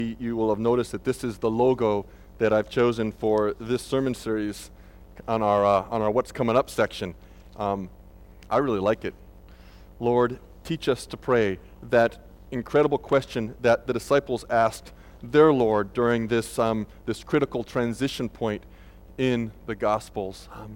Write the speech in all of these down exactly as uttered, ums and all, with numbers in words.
You will have noticed that this is the logo that I've chosen for this sermon series on our uh, on our What's Coming Up section. Um, I really like it. Lord, teach us to pray. That incredible question that the disciples asked their Lord during this um, this critical transition point in the Gospels. Um,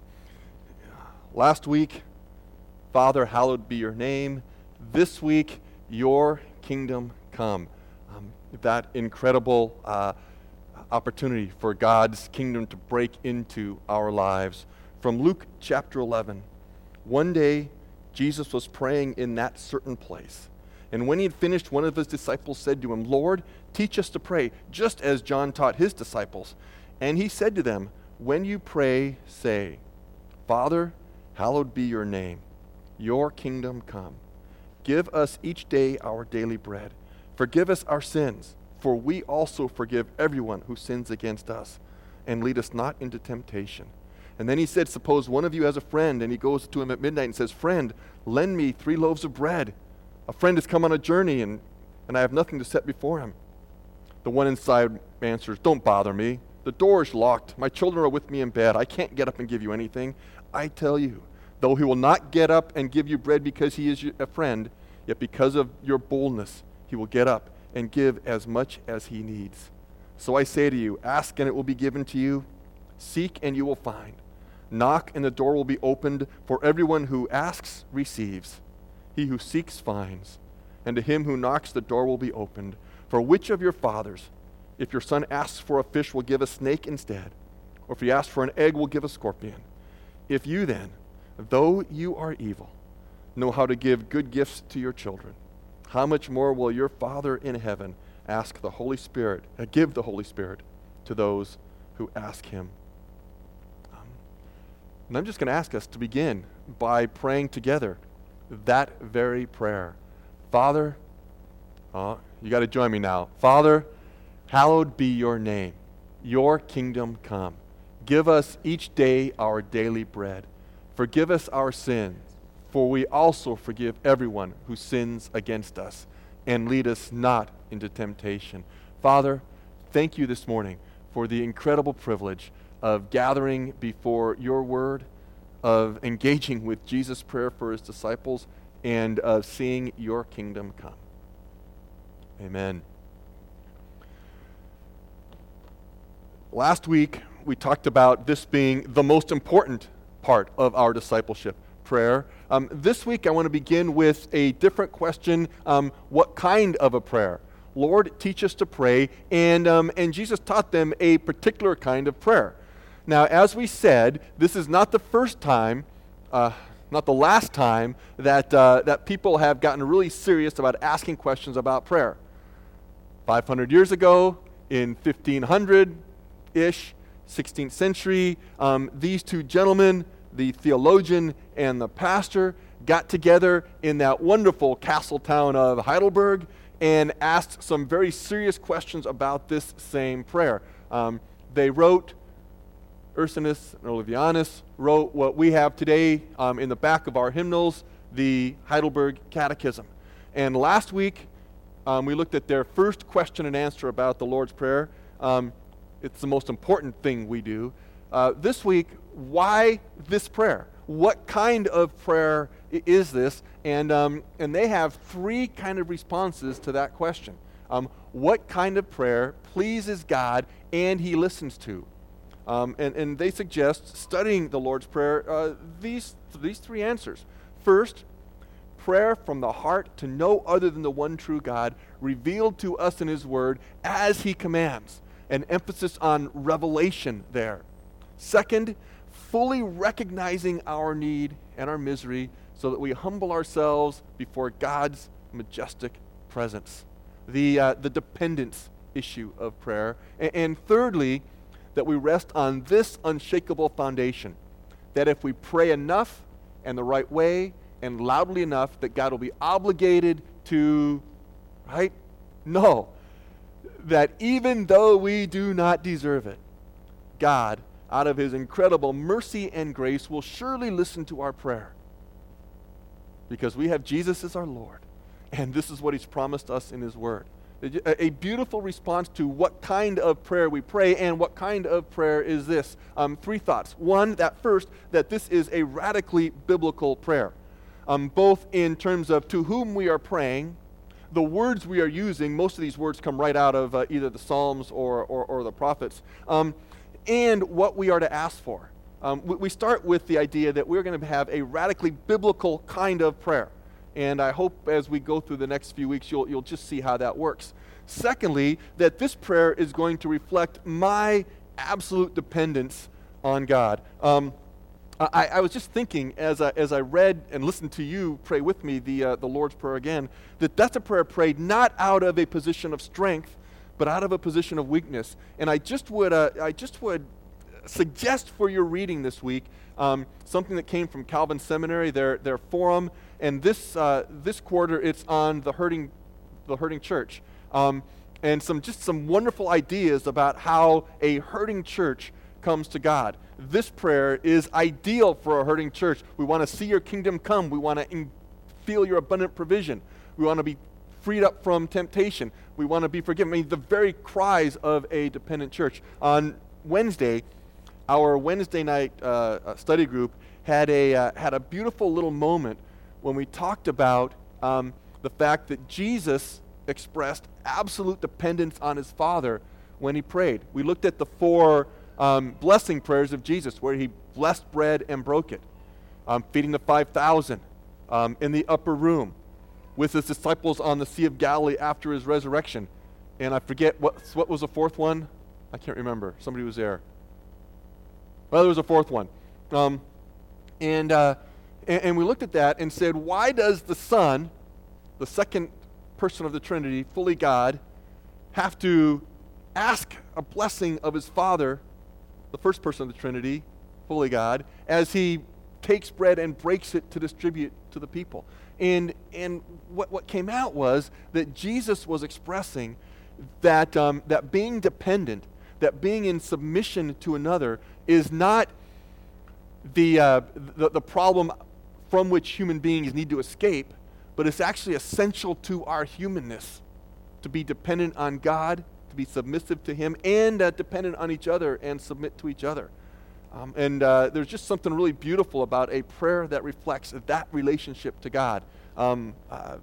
last week, Father, hallowed be your name. This week, your kingdom come. Um, that incredible uh, opportunity for God's kingdom to break into our lives. From Luke chapter eleven, one day Jesus was praying in that certain place. And when he had finished, one of his disciples said to him, Lord, teach us to pray, just as John taught his disciples. And he said to them, when you pray, say, Father, hallowed be your name. Your kingdom come. Give us each day our daily bread. Forgive us our sins, for we also forgive everyone who sins against us. And lead us not into temptation. And then he said, suppose one of you has a friend, and he goes to him at midnight and says, friend, lend me three loaves of bread. A friend has come on a journey, and, and I have nothing to set before him. The one inside answers, don't bother me. The door is locked. My children are with me in bed. I can't get up and give you anything. I tell you, though he will not get up and give you bread because he is a friend, yet because of your boldness, he will get up and give as much as he needs. So I say to you, ask and it will be given to you. Seek and you will find. Knock and the door will be opened. For everyone who asks receives. He who seeks finds. And to him who knocks the door will be opened. For which of your fathers, if your son asks for a fish, will give a snake instead? Or if he asks for an egg, will give a scorpion? If you then, though you are evil, know how to give good gifts to your children, how much more will your Father in heaven ask the Holy Spirit, uh, give the Holy Spirit to those who ask him? Um, and I'm just going to ask us to begin by praying together that very prayer. Father, uh, you got to join me now. Father, hallowed be your name. Your kingdom come. Give us each day our daily bread. Forgive us our sins, for we also forgive everyone who sins against us, and lead us not into temptation. Father, thank you this morning for the incredible privilege of gathering before your word, of engaging with Jesus' prayer for his disciples, and of seeing your kingdom come. Amen. Last week, we talked about this being the most important part of our discipleship, prayer. Um, this week I want to begin with a different question. Um, what kind of a prayer? Lord, teach us to pray, and, um, and Jesus taught them a particular kind of prayer. Now, as we said, this is not the first time, uh, not the last time, that, uh, that people have gotten really serious about asking questions about prayer. five hundred years ago, in fifteen hundred-ish, sixteenth century, um, these two gentlemen, the theologian and the pastor, got together in that wonderful castle town of Heidelberg and asked some very serious questions about this same prayer. Um, they wrote, Ursinus and Olevianus wrote what we have today um, in the back of our hymnals, the Heidelberg Catechism. And last week, um, we looked at their first question and answer about the Lord's Prayer. Um, it's the most important thing we do. Uh, this week, why this prayer? What kind of prayer i- is this? And um, and they have three kind of responses to that question. Um, what kind of prayer pleases God and he listens to? Um, and, and they suggest studying the Lord's Prayer, uh, these, these three answers. First, prayer from the heart to no other than the one true God, revealed to us in his word as he commands. An emphasis on revelation there. Second, fully recognizing our need and our misery so that we humble ourselves before God's majestic presence. The, uh, the dependence issue of prayer. And, and thirdly, that we rest on this unshakable foundation, that if we pray enough and the right way and loudly enough, that God will be obligated to, right? No. That even though we do not deserve it, God, out of his incredible mercy and grace, will surely listen to our prayer. Because we have Jesus as our Lord. And this is what he's promised us in his word. A, a beautiful response to what kind of prayer we pray, and what kind of prayer is this. Um, three thoughts. One, that first, that this is a radically biblical prayer, um, both in terms of to whom we are praying, the words we are using. Most of these words come right out of uh, either the Psalms or, or, or the prophets, um, and what we are to ask for. Um, we, we start with the idea that we're going to have a radically biblical kind of prayer. And I hope as we go through the next few weeks, you'll, you'll just see how that works. Secondly, that this prayer is going to reflect my absolute dependence on God. Um, I, I was just thinking as I, as I read and listened to you pray with me the, uh, the Lord's Prayer again, that that's a prayer prayed not out of a position of strength, but out of a position of weakness. And I just would, uh, I just would suggest for your reading this week um, something that came from Calvin Seminary, their their forum, and this uh, this quarter it's on the hurting the hurting church, um, and some just some wonderful ideas about how a hurting church comes to God. This prayer is ideal for a hurting church. We want to see your kingdom come. We want to in- feel your abundant provision. We want to be freed up from temptation. We want to be forgiven. I mean, the very cries of a dependent church. On Wednesday, our Wednesday night uh, study group had a uh, had a beautiful little moment when we talked about um, the fact that Jesus expressed absolute dependence on his Father when he prayed. We looked at the four um, blessing prayers of Jesus, where he blessed bread and broke it, um, feeding the five thousand um, in the upper room with his disciples on the Sea of Galilee after his resurrection. And I forget, what, what was the fourth one? I can't remember. Somebody was there. Well, there was a fourth one. Um, and, uh, and and we looked at that and said, why does the Son, the second person of the Trinity, fully God, have to ask a blessing of his Father, the first person of the Trinity, fully God, as he takes bread and breaks it to distribute to the people? And and what, what came out was that Jesus was expressing that um, that being dependent, that being in submission to another, is not the, uh, the the problem from which human beings need to escape, but it's actually essential to our humanness to be dependent on God, to be submissive to him, and uh, dependent on each other and submit to each other. Um, and uh, there's just something really beautiful about a prayer that reflects that relationship to God. Um, uh,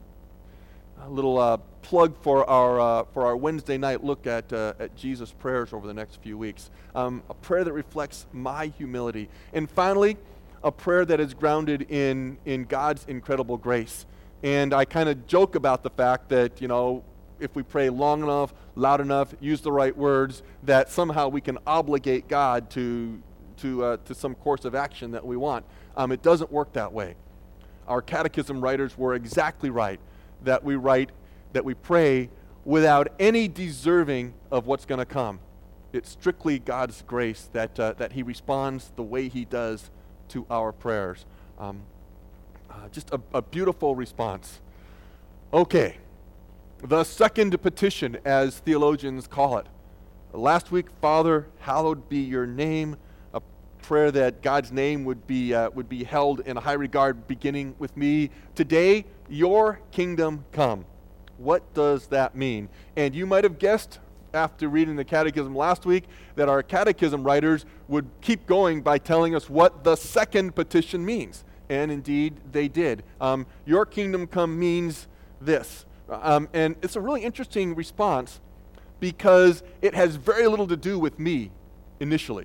a little uh, plug for our uh, for our Wednesday night look at uh, at Jesus' prayers over the next few weeks. Um, a prayer that reflects my humility, and finally, a prayer that is grounded in in God's incredible grace. And I kind of joke about the fact that, you know, if we pray long enough, loud enough, use the right words, that somehow we can obligate God to to uh, to some course of action that we want. Um, it doesn't work that way. Our catechism writers were exactly right, that we write, that we pray without any deserving of what's going to come. It's strictly God's grace that uh, that he responds the way he does to our prayers. Um, uh, just a, a beautiful response. Okay, the second petition, as theologians call it. Last week, Father, hallowed be your name. A prayer that God's name would be uh, would be held in a high regard, beginning with me. Today, your kingdom come. What does that mean? And you might have guessed after reading the catechism last week that our catechism writers would keep going by telling us what the second petition means. And indeed, they did. Um, your kingdom come means this. Um, and it's a really interesting response because it has very little to do with me initially.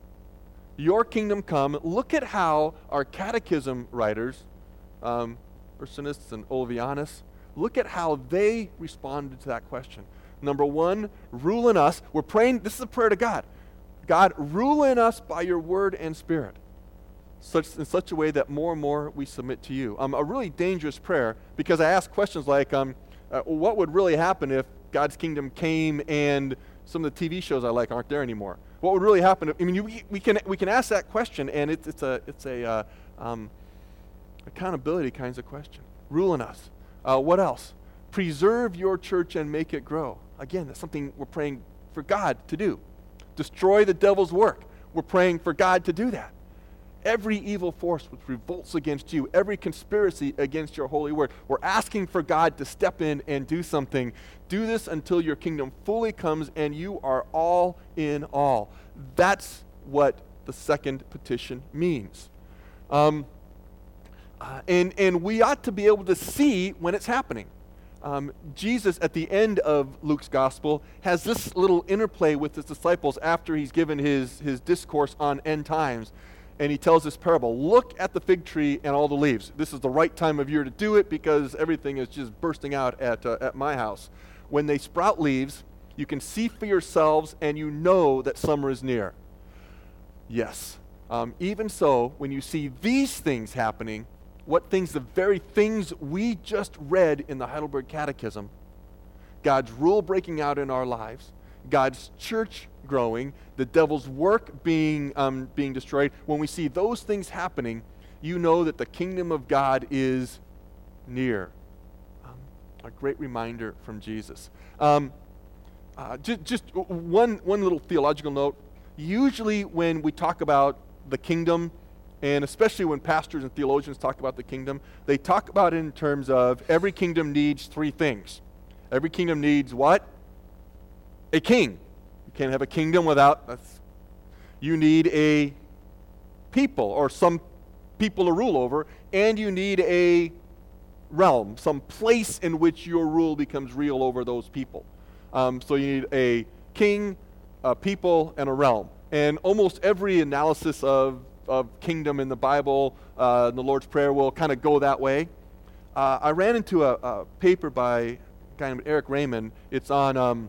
Your kingdom come. Look at how our catechism writers, um, Ursinus and Olevianus, look at how they responded to that question. Number one, rule in us. We're praying, this is a prayer to God. God, rule in us by your word and spirit, such in such a way that more and more we submit to you. Um, a really dangerous prayer, because I ask questions like, um, uh, what would really happen if God's kingdom came and some of the T V shows I like aren't there anymore? What would really happen? If, I mean, you, we can we can ask that question, and it's it's a it's a uh, um, accountability kinds of question. Rule in us. Uh, what else? Preserve your church and make it grow. Again, that's something we're praying for God to do. Destroy the devil's work. We're praying for God to do that. every evil force which revolts against you, every conspiracy against your holy word. We're asking for God to step in and do something. Do this until your kingdom fully comes and you are all in all. That's what the second petition means. Um, uh, and, and we ought to be able to see when it's happening. Um, Jesus, at the end of Luke's gospel, has this little interplay with his disciples after he's given his, his discourse on end times. And he tells this parable. Look at the fig tree and all the leaves. This is the right time of year to do it because everything is just bursting out at, uh, at my house. When they sprout leaves, you can see for yourselves and you know that summer is near. Yes. Um, even so, when you see these things happening, what things? The very things we just read in the Heidelberg Catechism. God's rule breaking out in our lives. God's church growing, the devil's work being um, being destroyed. When we see those things happening, you know that the kingdom of God is near. Um, a great reminder from Jesus. Um, uh, just just one one little theological note. Usually when we talk about the kingdom, and especially when pastors and theologians talk about the kingdom, they talk about it in terms of every kingdom needs three things. Every kingdom needs what? A king. You can't have a kingdom without, that's, you need a people or some people to rule over, and you need a realm, some place in which your rule becomes real over those people. Um, so you need a king, a people, and a realm. And almost every analysis of, of kingdom in the Bible, uh, in the Lord's Prayer will kind of go that way. Uh, I ran into a, a paper by a guy named Eric Raymond. It's on... Um,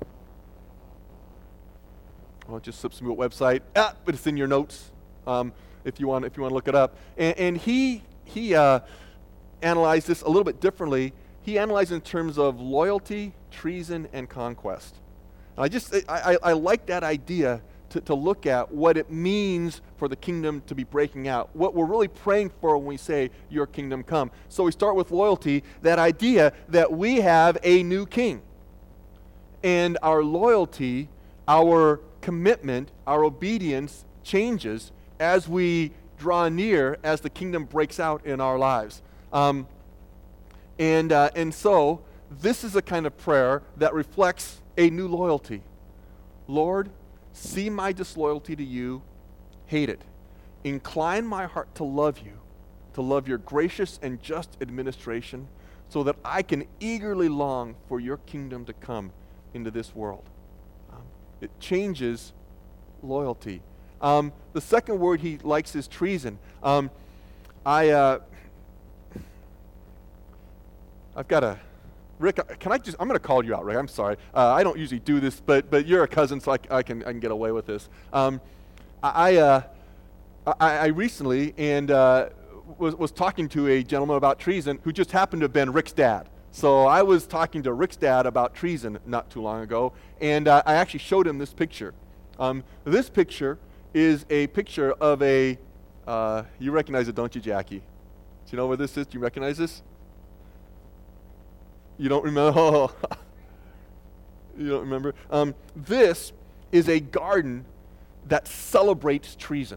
Well, it just slips me a website, ah, but it's in your notes um, if you want if you want to look it up. And, and he he uh, analyzed this a little bit differently. He analyzed in terms of loyalty, treason, and conquest. And I just I, I, I like that idea to, to look at what it means for the kingdom to be breaking out. What we're really praying for when we say your kingdom come. So we start with loyalty, that idea that we have a new king, and our loyalty, our commitment, our obedience changes as we draw near, as the kingdom breaks out in our lives. Um, and, uh, and so, this is a kind of prayer that reflects a new loyalty. Lord, see my disloyalty to you, hate it. Incline my heart to love you, to love your gracious and just administration, so that I can eagerly long for your kingdom to come into this world. It changes loyalty. Um, the second word he likes is treason. Um, I, uh, I've got a, Rick, can I just, I'm going to call you out, Rick. I'm sorry. Uh, I don't usually do this, but but you're a cousin, so I, I can I can get away with this. Um, I, uh, I I recently and uh, was was talking to a gentleman about treason who just happened to have been Rick's dad. So I was talking to Rick's dad about treason not too long ago, and uh, I actually showed him this picture. Um, this picture is a picture of a, uh, you recognize it, don't you, Jackie? Do you know where this is? Do you recognize this? You don't remember? Oh. You don't remember? Um, this is a garden that celebrates treason.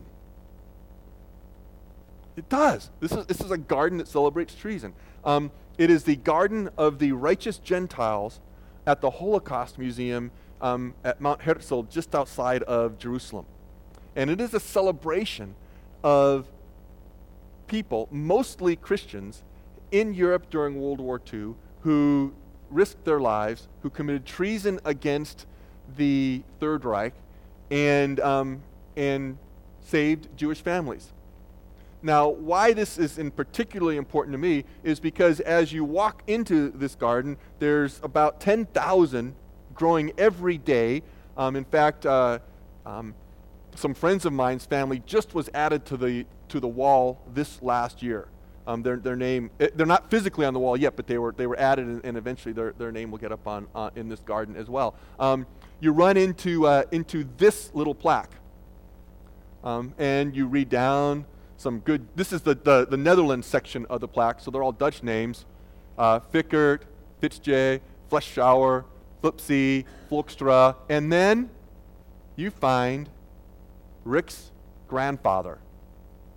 It does. This is, this is a garden that celebrates treason. Um, It is the garden of the righteous Gentiles at the Holocaust Museum um, at Mount Herzl, just outside of Jerusalem. And it is a celebration of people, mostly Christians, in Europe during World War Two, who risked their lives, who committed treason against the Third Reich, and um, and saved Jewish families. Now, why this is in particularly important to me is because as you walk into this garden, there's about ten thousand growing every day. Um, in fact, uh, um, some friends of mine's family just was added to the to the wall this last year. Um, their their name, they're not physically on the wall yet, but they were they were added, and, and eventually their their name will get up on uh, in this garden as well. Um, you run into uh, into this little plaque, um, and you read down some good. This is the, the the Netherlands section of the plaque, so they're all Dutch names: uh, Fickert, Fitzjay, Fleschauer, Flipsy, Volkstra, and then you find Rick's grandfather.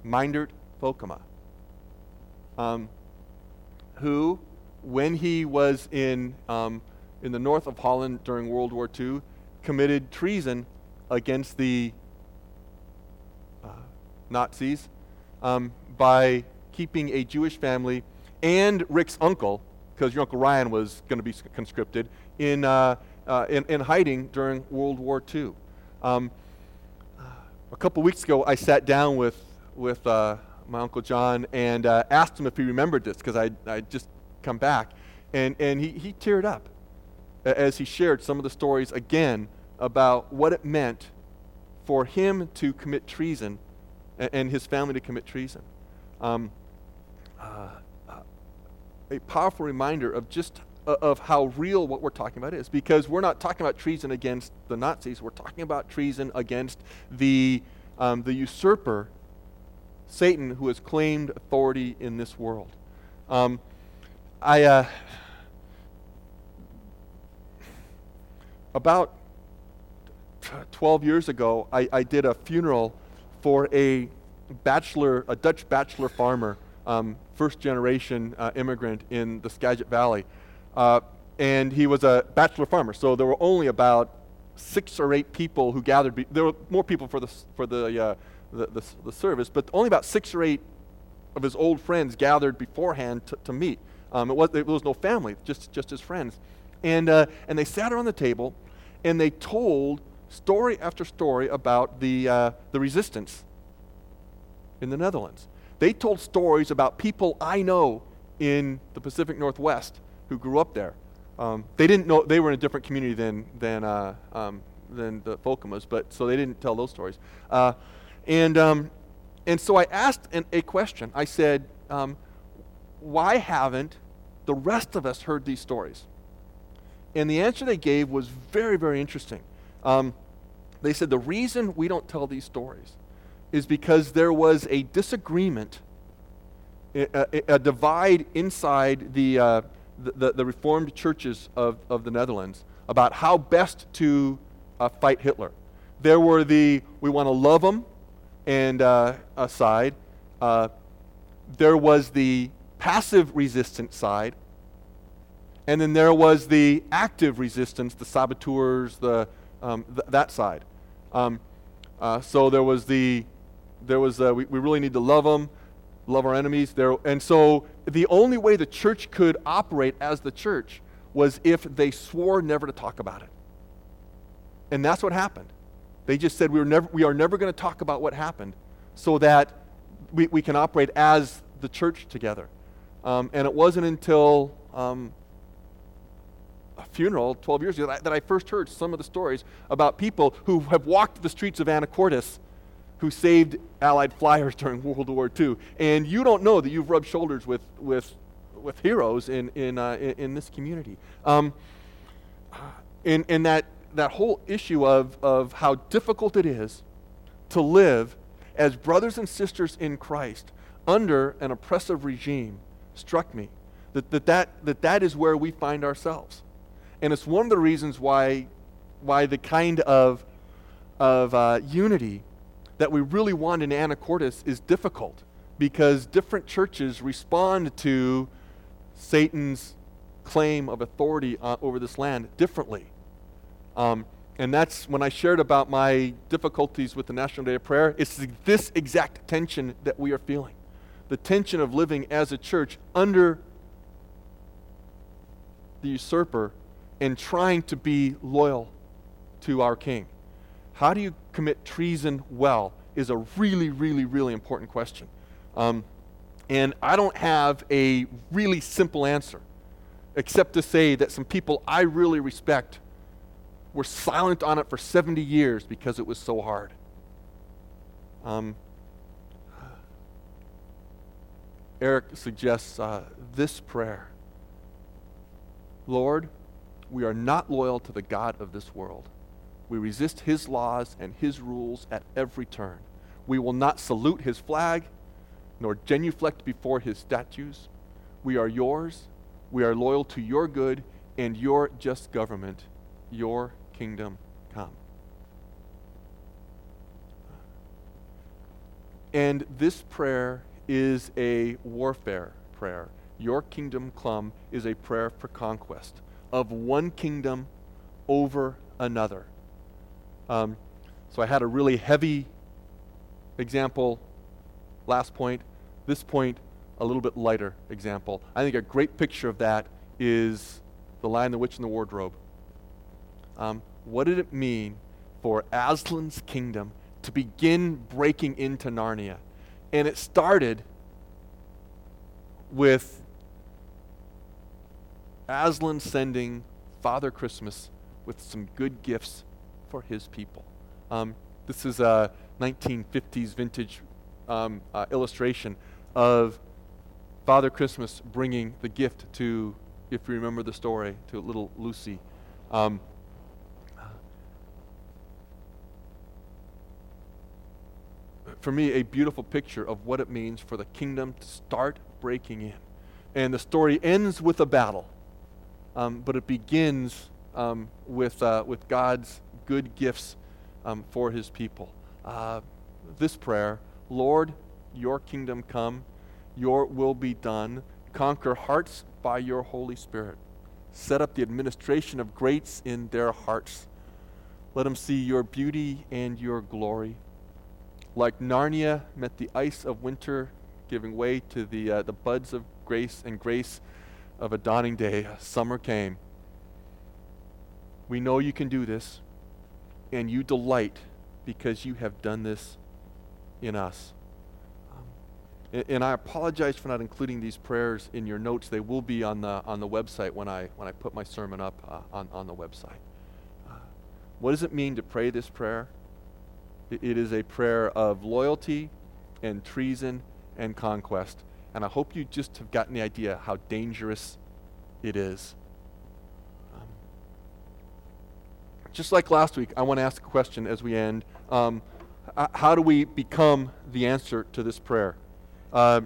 Meindert Volkema, um, who, when he was in um, in the north of Holland during World War Two, committed treason against the uh, Nazis um, by keeping a Jewish family and Rick's uncle, because your Uncle Ryan was going to be conscripted, in, uh, uh, in in hiding during World War Two. Um, a couple weeks ago, I sat down with with uh, my Uncle John and uh, asked him if he remembered this, because I I just come back, and and he he teared up as he shared some of the stories again about what it meant for him to commit treason and, and his family to commit treason. Um, uh, uh, a powerful reminder of just uh, of how real what we're talking about is, because we're not talking about treason against the Nazis. We're talking about treason against the um, the usurper, Satan, who has claimed authority in this world. Um, I uh, about twelve years ago, I, I did a funeral for a bachelor, a Dutch bachelor farmer, um, first generation uh, immigrant in the Skagit Valley. Uh, and he was a bachelor farmer, so there were only about six or eight people who gathered. Be- there were more people for the for the, uh, the, the the service, but only about six or eight of his old friends gathered beforehand to, to meet. Um, it was there was no family, just just his friends, and uh, and they sat around the table, and they told story after story about the uh, the resistance in the Netherlands. They told stories about people I know in the Pacific Northwest who grew up there. Um, they didn't know, they were in a different community than than uh, um, than the Volkemas, but so they didn't tell those stories. Uh, and um, and so I asked an, a question. I said, um, why haven't the rest of us heard these stories? And the answer they gave was very, very interesting. Um, they said the reason we don't tell these stories is because there was a disagreement, a, a, a divide inside the, uh, the, the the Reformed churches of, of the Netherlands about how best to uh, fight Hitler. There were the we want to love him and uh, uh, side. Uh, there was the passive resistance side. And then there was the active resistance, the saboteurs, the um, th- that side. Um, uh, so there was the, there was uh, we, we really need to love them, love our enemies. There, and so the only way the church could operate as the church was if they swore never to talk about it. And that's what happened. They just said we were never, we are never going to talk about what happened, so that we, we can operate as the church together. Um, and it wasn't until um, a funeral twelve years ago that I, that I first heard some of the stories about people who have walked the streets of Anacortes who saved Allied flyers during World War Two. And you don't know that you've rubbed shoulders with with, with heroes in in, uh, in in this community. Um, in in that that whole issue of of how difficult it is to live as brothers and sisters in Christ under an oppressive regime struck me. That that that that, that is where we find ourselves. And it's one of the reasons why, why the kind of, of uh, unity that we really want in Anacortes is difficult, because different churches respond to Satan's claim of authority uh, over this land differently. Um, and that's when I shared about my difficulties with the National Day of Prayer. It's this exact tension that we are feeling. The tension of living as a church under the usurper and trying to be loyal to our King. How do you commit treason well is a really, really, really important question. Um, and I don't have a really simple answer, except to say that some people I really respect were silent on it for seventy years because it was so hard. Um, Eric suggests uh, this prayer. Lord, we are not loyal to the God of this world. We resist his laws and his rules at every turn. We will not salute his flag, nor genuflect before his statues. We are yours. We are loyal to your good and your just government. Your kingdom come. And this prayer is a warfare prayer. Your kingdom come is a prayer for conquest of one kingdom over another. Um, so I had a really heavy example last point. This point, a little bit lighter example. I think a great picture of that is The Lion, the Witch, and the Wardrobe. Um, what did it mean for Aslan's kingdom to begin breaking into Narnia? And it started with Aslan sending Father Christmas with some good gifts for his people. Um, this is a nineteen fifties vintage um, uh, illustration of Father Christmas bringing the gift to, if you remember the story, to little Lucy. Um, for me, a beautiful picture of what it means for the kingdom to start breaking in. And the story ends with a battle, um, but it begins um, with, uh, with God's good gifts um, for his people. Uh, this prayer, Lord, your kingdom come, your will be done, conquer hearts by your Holy Spirit. Set up the administration of greats in their hearts. Let them see your beauty and your glory. Like Narnia met the ice of winter, giving way to the uh, the buds of grace and grace of a dawning day, summer came. We know you can do this, and you delight because you have done this in us. Um, and, and I apologize for not including these prayers in your notes. They will be on the on the website when I when I put my sermon up uh, on on the website. Uh, what does it mean to pray this prayer? It is a prayer of loyalty and treason and conquest. And I hope you just have gotten the idea how dangerous it is. Um, just like last week, I want to ask a question as we end. Um, h- how do we become the answer to this prayer? Uh,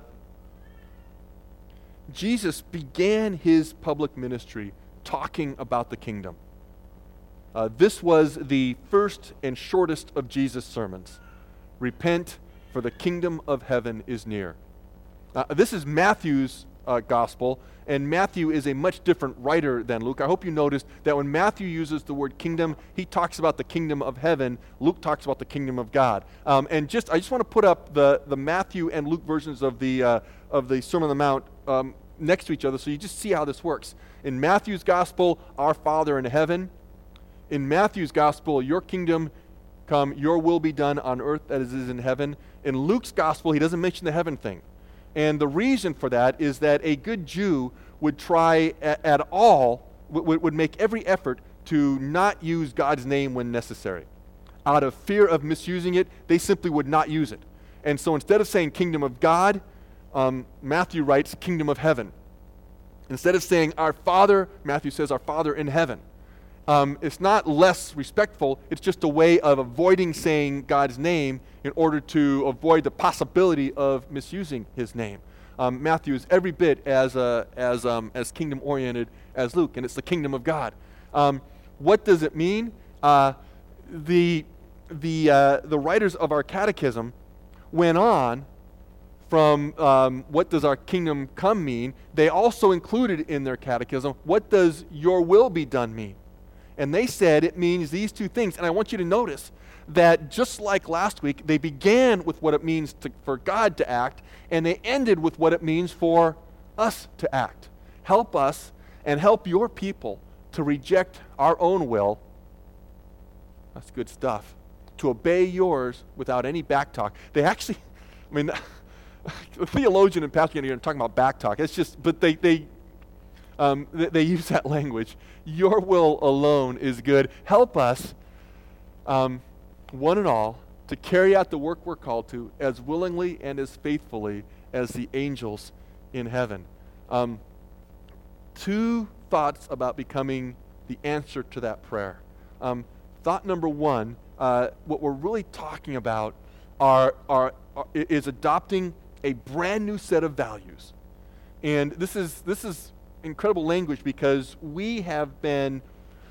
Jesus began his public ministry talking about the kingdom. Uh, this was the first and shortest of Jesus' sermons. Repent, for the kingdom of heaven is near. Uh, this is Matthew's uh, gospel, and Matthew is a much different writer than Luke. I hope you noticed that when Matthew uses the word kingdom, he talks about the kingdom of heaven. Luke talks about the kingdom of God. Um, and just I just want to put up the, the Matthew and Luke versions of the uh, of the Sermon on the Mount um, next to each other, so you just see how this works. In Matthew's gospel, our Father in heaven. In Matthew's gospel, your kingdom come, your will be done on earth as it is in heaven. In Luke's gospel, he doesn't mention the heaven thing. And the reason for that is that a good Jew would try at, at all, w- would make every effort to not use God's name when necessary. Out of fear of misusing it, they simply would not use it. And so instead of saying kingdom of God, um, Matthew writes kingdom of heaven. Instead of saying our Father, Matthew says our Father in heaven. Um, it's not less respectful, it's just a way of avoiding saying God's name in order to avoid the possibility of misusing his name. Um, Matthew is every bit as uh, as um, as kingdom-oriented as Luke, and it's the kingdom of God. Um, what does it mean? Uh, the the uh, the writers of our catechism went on from um, what does our kingdom come mean. They also included in their catechism, what does your will be done mean? And they said it means these two things. And I want you to notice that just like last week, they began with what it means to, for God to act, and they ended with what it means for us to act. Help us and help your people to reject our own will. That's good stuff. To obey yours without any backtalk. They actually, I mean, the theologian and pastor are talking about backtalk. It's just, but they, they, Um, they, they use that language. Your will alone is good. Help us, um, one and all, to carry out the work we're called to as willingly and as faithfully as the angels in heaven. Um, two thoughts about becoming the answer to that prayer. Um, thought number one, uh, what we're really talking about are, are, are is adopting a brand new set of values. And this is this is incredible language because we have been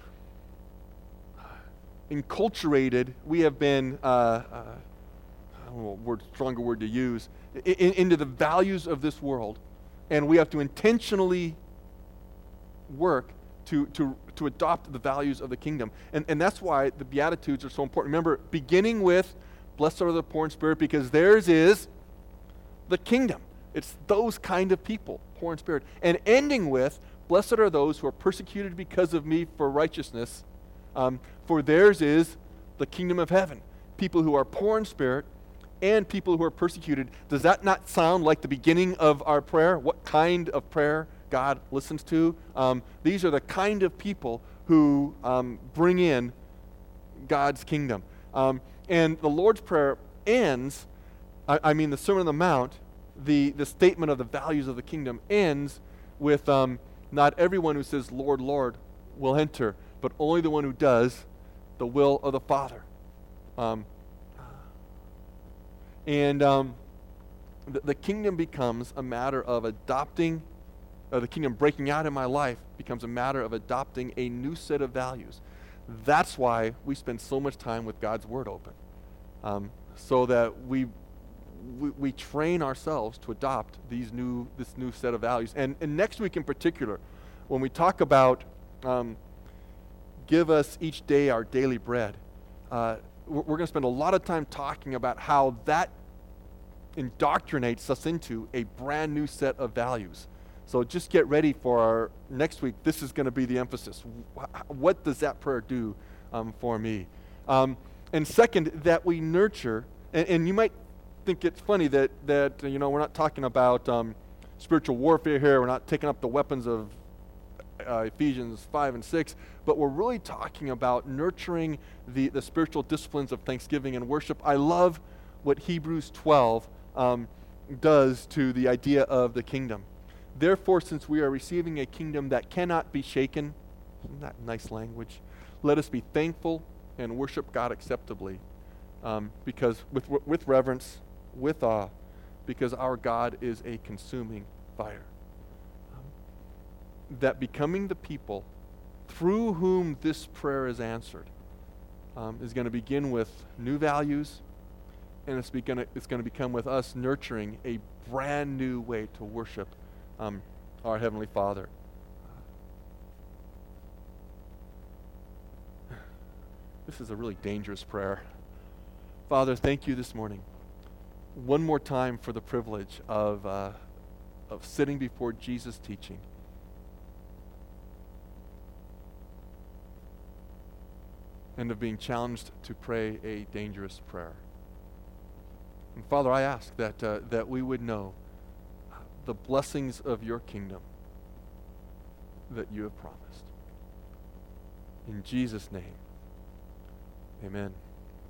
enculturated, we have been, uh, uh, know, word, stronger word to use, in, into the values of this world. And we have to intentionally work to, to, to adopt the values of the kingdom. And, and that's why the Beatitudes are so important. Remember, beginning with, blessed are the poor in spirit, because theirs is the kingdom. It's those kind of people, poor in spirit. And ending with, blessed are those who are persecuted because of me for righteousness, um, for theirs is the kingdom of heaven. People who are poor in spirit and people who are persecuted. Does that not sound like the beginning of our prayer? What kind of prayer God listens to? Um, these are the kind of people who um, bring in God's kingdom. Um, and the Lord's Prayer ends, I, I mean the Sermon on the Mount, the, the statement of the values of the kingdom ends with um, not everyone who says, Lord, Lord, will enter, but only the one who does the will of the Father. Um, and um, the, the kingdom becomes a matter of adopting, uh, the kingdom breaking out in my life becomes a matter of adopting a new set of values. That's why we spend so much time with God's Word open, um, so that we, we we train ourselves to adopt these new this new set of values. And, and next week in particular, when we talk about um, give us each day our daily bread, uh, we're, we're going to spend a lot of time talking about how that indoctrinates us into a brand new set of values. So just get ready for our next week. This is going to be the emphasis. What does that prayer do um, for me? Um, and second, that we nurture, and, and you might think it's funny that, that you know, we're not talking about um, spiritual warfare here. We're not taking up the weapons of uh, Ephesians five and six, but we're really talking about nurturing the, the spiritual disciplines of thanksgiving and worship. I love what Hebrews twelve um, does to the idea of the kingdom. Therefore, since we are receiving a kingdom that cannot be shaken, isn't that nice language? Let us be thankful and worship God acceptably, um, because with with reverence, with awe, because our God is a consuming fire. Um, that becoming the people through whom this prayer is answered um, is going to begin with new values, and it's going to it's going to become with us nurturing a brand new way to worship Um, our Heavenly Father. This is a really dangerous prayer. Father, thank you this morning one more time for the privilege of, uh, of sitting before Jesus teaching. And of being challenged to pray a dangerous prayer. And Father, I ask that, uh, that we would know the blessings of your kingdom that you have promised. In Jesus' name, amen.